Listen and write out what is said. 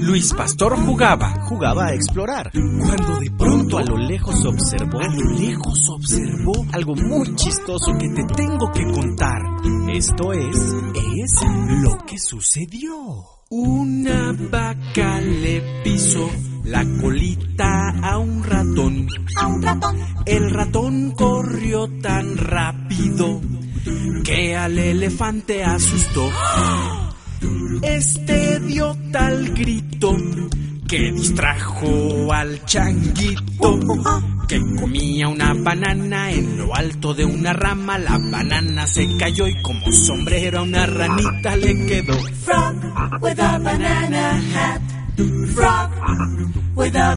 Luis Pastor jugaba a explorar, cuando de pronto a lo lejos observó algo muy chistoso que te tengo que contar. Esto es lo que sucedió. Una vaca le pisó la colita a un ratón. El ratón corrió tan rápido que al elefante asustó. Este dio tal grito que distrajo al changuito, que comía una banana en lo alto de una rama. La banana se cayó y como sombrero a una ranita le quedó. Frog with a banana hat. Frog with a